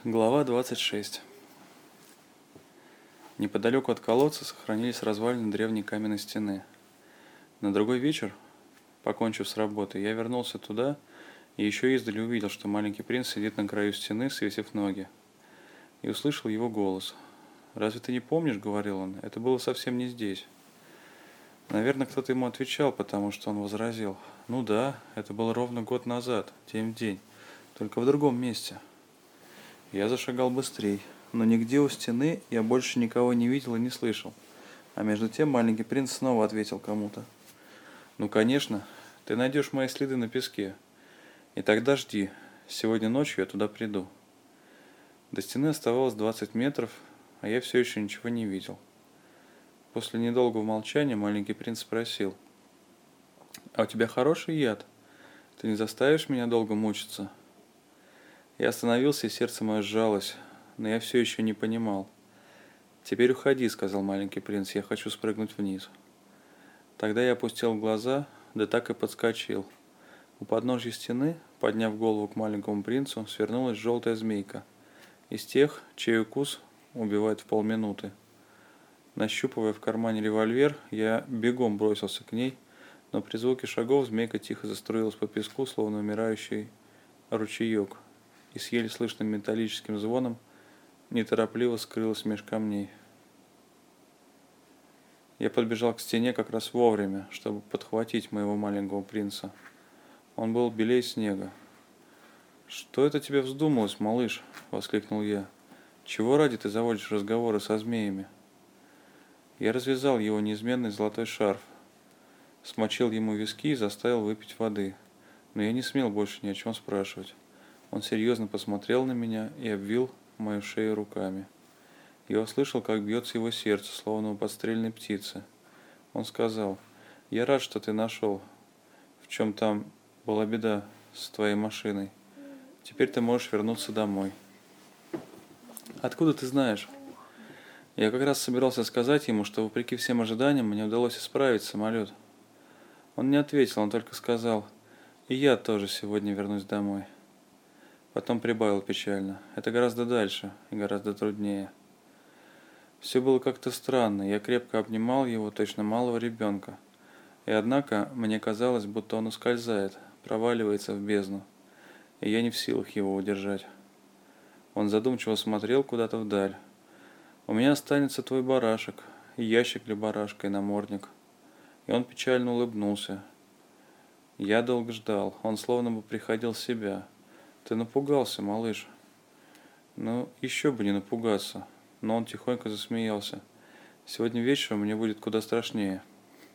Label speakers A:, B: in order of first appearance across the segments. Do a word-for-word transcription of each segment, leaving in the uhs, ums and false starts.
A: Глава двадцать шесть. Неподалеку от колодца сохранились развалины древней каменной стены. На другой вечер, покончив с работой, я вернулся туда и еще издали увидел, что маленький принц сидит на краю стены, свесив ноги, и услышал его голос. «Разве ты не помнишь, — говорил он, — это было совсем не здесь». Наверное, кто-то ему отвечал, потому что он возразил: «Ну да, это было ровно год назад, день в день, только в другом месте». Я зашагал быстрей, но нигде у стены я больше никого не видел и не слышал. А между тем маленький принц снова ответил кому-то: «Ну, конечно, ты найдешь мои следы на песке. И тогда жди, сегодня ночью я туда приду». До стены оставалось двадцать метров, а я все еще ничего не видел. После недолгого молчания маленький принц спросил: «А у тебя хороший яд? Ты не заставишь меня долго мучиться?» Я остановился, и сердце мое сжалось, но я все еще не понимал. «Теперь уходи, — сказал маленький принц, — я хочу спрыгнуть вниз». Тогда я опустил глаза, да так и подскочил. У подножья стены, подняв голову к маленькому принцу, свернулась желтая змейка, из тех, чей укус убивает в полминуты. Нащупывая в кармане револьвер, я бегом бросился к ней, но при звуке шагов змейка тихо заструилась по песку, словно умирающий ручеек, и с еле слышным металлическим звоном неторопливо скрылась меж камней. Я подбежал к стене как раз вовремя, чтобы подхватить моего маленького принца. Он был белей снега. «Что это тебе вздумалось, малыш?» — воскликнул я. «Чего ради ты заводишь разговоры со змеями?» Я развязал его неизменный золотой шарф, смочил ему виски и заставил выпить воды, но я не смел больше ни о чем спрашивать. Он серьезно посмотрел на меня и обвил мою шею руками. Я услышал, как бьется его сердце, словно у подстрельной птицы. Он сказал: «Я рад, что ты нашел, в чем там была беда с твоей машиной. Теперь ты можешь вернуться домой». «Откуда ты знаешь?» Я как раз собирался сказать ему, что вопреки всем ожиданиям мне удалось исправить самолет. Он не ответил, он только сказал: «И я тоже сегодня вернусь домой». Потом прибавил печально: «Это гораздо дальше и гораздо труднее». Все было как-то странно, я крепко обнимал его, точно малого ребенка. И однако мне казалось, будто он ускользает, проваливается в бездну, и я не в силах его удержать. Он задумчиво смотрел куда-то вдаль. «У меня останется твой барашек, и ящик для барашка, и намордник». И он печально улыбнулся. Я долго ждал, он словно бы приходил в себя. «Ты напугался, малыш». «Ну, еще бы не напугаться». Но он тихонько засмеялся. «Сегодня вечером мне будет куда страшнее».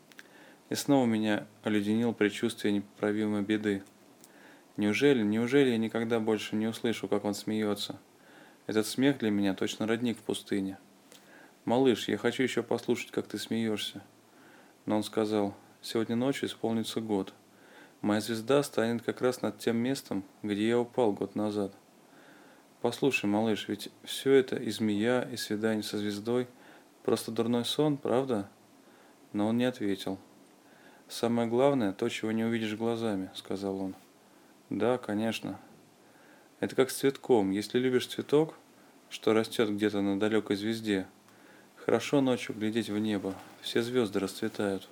A: И снова меня оледенило предчувствие непоправимой беды. Неужели, неужели я никогда больше не услышу, как он смеется? Этот смех для меня точно родник в пустыне. «Малыш, я хочу еще послушать, как ты смеешься». Но он сказал: «Сегодня ночью исполнится год. Моя звезда станет как раз над тем местом, где я упал год назад. Послушай, малыш, ведь все это и змея, и свидание со звездой — просто дурной сон, правда?» Но он не ответил. «Самое главное — то, чего не увидишь глазами», — сказал он. «Да, конечно. Это как с цветком. Если любишь цветок, что растет где-то на далекой звезде, хорошо ночью глядеть в небо, все звезды расцветают».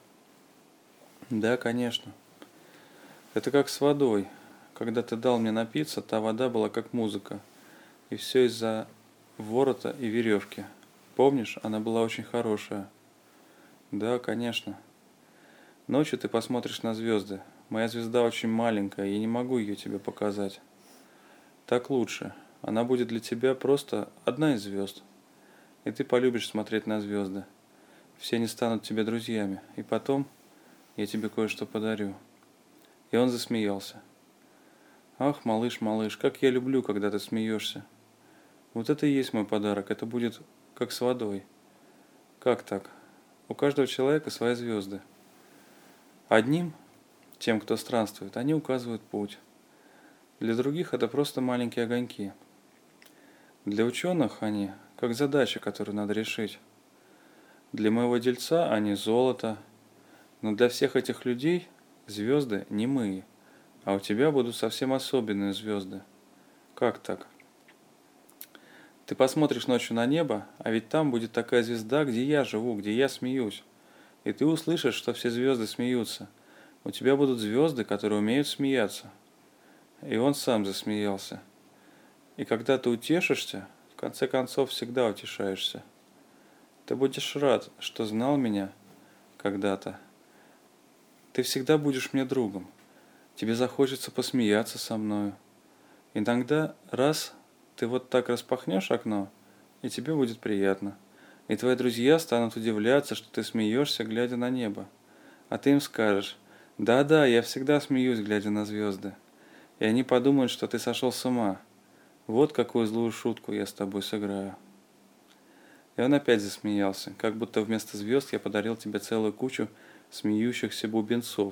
A: «Да, конечно. Это как с водой. Когда ты дал мне напиться, та вода была как музыка. И все из-за ворота и веревки. Помнишь, она была очень хорошая?» «Да, конечно. Ночью ты посмотришь на звезды. Моя звезда очень маленькая, я не могу ее тебе показать. Так лучше. Она будет для тебя просто одна из звезд. И ты полюбишь смотреть на звезды. Все они станут тебе друзьями. И потом я тебе кое-что подарю». И он засмеялся. «Ах, малыш, малыш, как я люблю, когда ты смеешься. Вот это и есть мой подарок, это будет как с водой». «Как так?» «У каждого человека свои звезды. Одним, тем, кто странствует, они указывают путь. Для других это просто маленькие огоньки. Для ученых они как задача, которую надо решить. Для моего дельца они золото, но для всех этих людей звезды немые, а у тебя будут совсем особенные звезды». «Как так?» Ты посмотришь ночью на небо, а ведь там будет такая звезда, где я живу, где я смеюсь. И ты услышишь, что все звезды смеются. У тебя будут звезды, которые умеют смеяться». И он сам засмеялся. И когда ты утешишься, в конце концов всегда утешаешься. Ты будешь рад, что знал меня когда-то. Ты всегда будешь мне другом. Тебе захочется посмеяться со мною. Иногда раз ты вот так распахнешь окно, и тебе будет приятно. И твои друзья станут удивляться, что ты смеешься, глядя на небо. А ты им скажешь: «Да-да, я всегда смеюсь, глядя на звезды». И они подумают, что ты сошел с ума. Вот какую злую шутку я с тобой сыграю. И он опять засмеялся, как будто вместо звезд я подарил тебе целую кучу смеющихся бубенцов.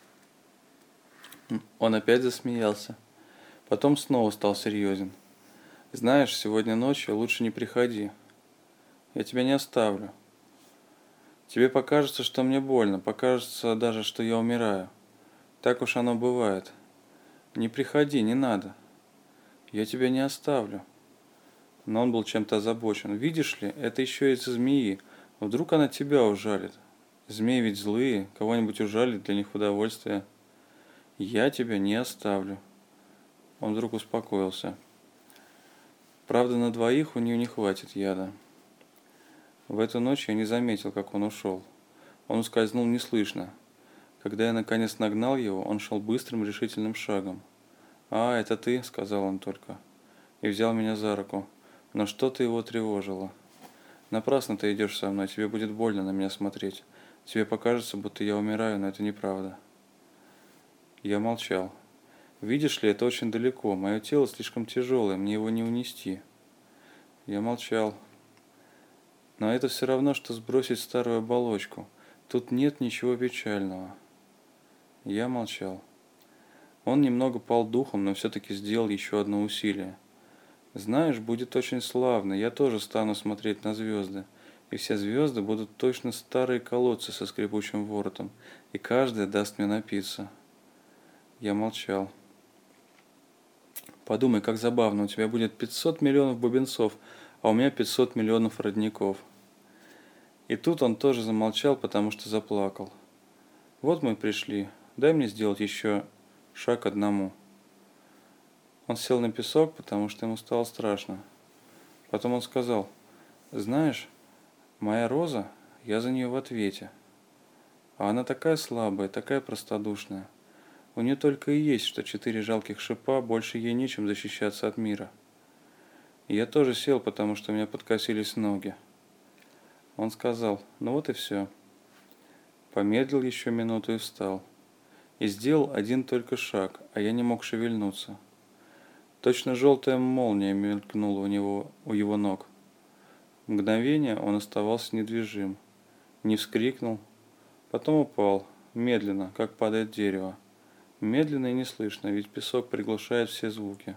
A: Он опять засмеялся. Потом снова стал серьезен. «Знаешь, сегодня ночью лучше не приходи. Я тебя не оставлю. Тебе покажется, что мне больно, покажется даже, что я умираю. Так уж оно бывает. Не приходи, не надо. Я тебя не оставлю». Но он был чем-то озабочен. «Видишь ли, это еще из-за змеи. Вдруг она тебя ужалит? Змеи ведь злые, кого-нибудь ужалит, для них удовольствие. Я тебя не оставлю». Он вдруг успокоился. Правда, на двоих у нее не хватит яда. В эту ночь я не заметил, как он ушел. Он ускользнул неслышно. Когда я наконец нагнал его, он шел быстрым решительным шагом. «А, это ты», — сказал он только, и взял меня за руку. Но что-то его тревожило. «Напрасно ты идешь со мной, тебе будет больно на меня смотреть. Тебе покажется, будто я умираю, но это неправда». Я молчал. «Видишь ли, это очень далеко, мое тело слишком тяжелое, мне его не унести». Я молчал. «Но это все равно, что сбросить старую оболочку. Тут нет ничего печального». Я молчал. Он немного пал духом, но все-таки сделал еще одно усилие. «Знаешь, будет очень славно, я тоже стану смотреть на звезды, и все звезды будут точно старые колодцы со скрипучим воротом, и каждая даст мне напиться». Я молчал. «Подумай, как забавно, у тебя будет пятьсот миллионов бубенцов, а у меня пятьсот миллионов родников». И тут он тоже замолчал, потому что заплакал. «Вот мы пришли, дай мне сделать еще шаг одному». Он сел на песок, потому что ему стало страшно. Потом он сказал: «Знаешь, моя роза, я за нее в ответе. А она такая слабая, такая простодушная. У нее только и есть, что четыре жалких шипа, больше ей нечем защищаться от мира». И я тоже сел, потому что у меня подкосились ноги. Он сказал: «Ну вот и все». Помедлил еще минуту и встал. И сделал один только шаг, а я не мог шевельнуться. Точно желтая молния мелькнула у него, у его ног. Мгновение он оставался недвижим, не вскрикнул, потом упал, медленно, как падает дерево. Медленно и неслышно, ведь песок приглушает все звуки.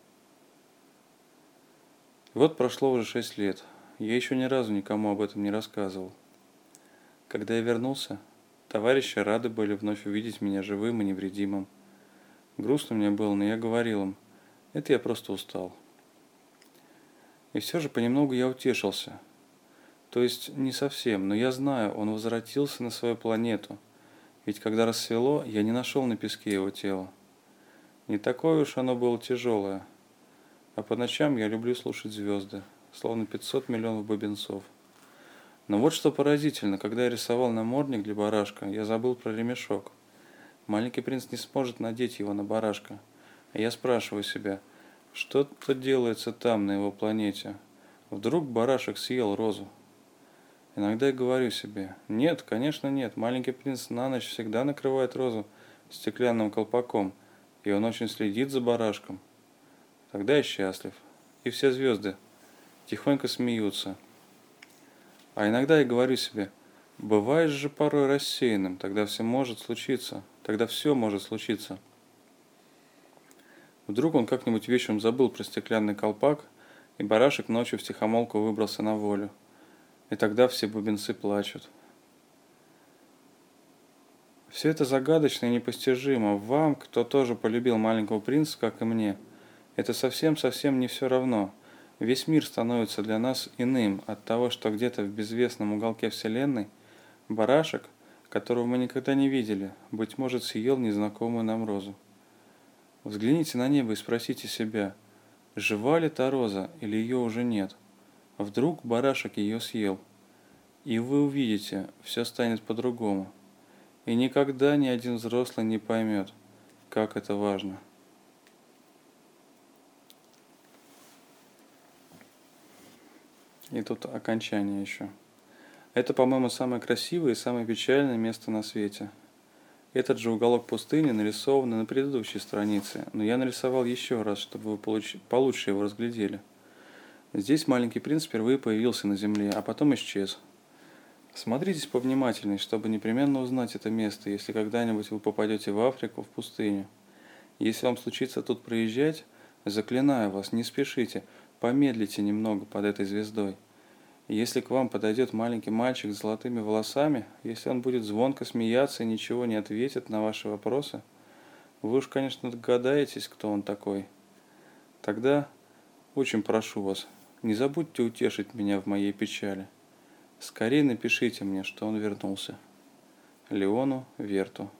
A: Вот прошло уже шесть лет. Я еще ни разу никому об этом не рассказывал. Когда я вернулся, товарищи рады были вновь увидеть меня живым и невредимым. Грустно мне было, но я говорил им: «Это я просто устал». И все же понемногу я утешился. То есть не совсем, но я знаю, он возвратился на свою планету. Ведь когда рассвело, я не нашел на песке его тело. Не такое уж оно было тяжелое. А по ночам я люблю слушать звезды, словно пятьсот миллионов бубенцов. Но вот что поразительно, когда я рисовал намордник для барашка, я забыл про ремешок. Маленький принц не сможет надеть его на барашка. А я спрашиваю себя, что-то делается там, на его планете. Вдруг барашек съел розу? Иногда я говорю себе: нет, конечно нет, маленький принц на ночь всегда накрывает розу стеклянным колпаком, и он очень следит за барашком. Тогда я счастлив. И все звезды тихонько смеются. А иногда я говорю себе: бываешь же порой рассеянным, тогда все может случиться, тогда все может случиться. Вдруг он как-нибудь вечером забыл про стеклянный колпак, и барашек ночью втихомолку выбрался на волю. И тогда все бубенцы плачут. Все это загадочно и непостижимо. Вам, кто тоже полюбил маленького принца, как и мне, это совсем-совсем не все равно. Весь мир становится для нас иным от того, что где-то в безвестном уголке Вселенной барашек, которого мы никогда не видели, быть может, съел незнакомую нам розу. Взгляните на небо и спросите себя, жива ли та роза или ее уже нет. Вдруг барашек ее съел. И вы увидите, все станет по-другому. И никогда ни один взрослый не поймет, как это важно. И тут окончание еще. Это, по-моему, самое красивое и самое печальное место на свете. Этот же уголок пустыни нарисован на предыдущей странице, но я нарисовал еще раз, чтобы вы получ... получше его разглядели. Здесь маленький принц впервые появился на земле, а потом исчез. Смотритесь повнимательней, чтобы непременно узнать это место, если когда-нибудь вы попадете в Африку, в пустыню. Если вам случится тут проезжать, заклинаю вас, не спешите, помедлите немного под этой звездой. Если к вам подойдет маленький мальчик с золотыми волосами, если он будет звонко смеяться и ничего не ответит на ваши вопросы, вы уж, конечно, догадаетесь, кто он такой. Тогда очень прошу вас, не забудьте утешить меня в моей печали. Скорее напишите мне, что он вернулся. Леону Верту.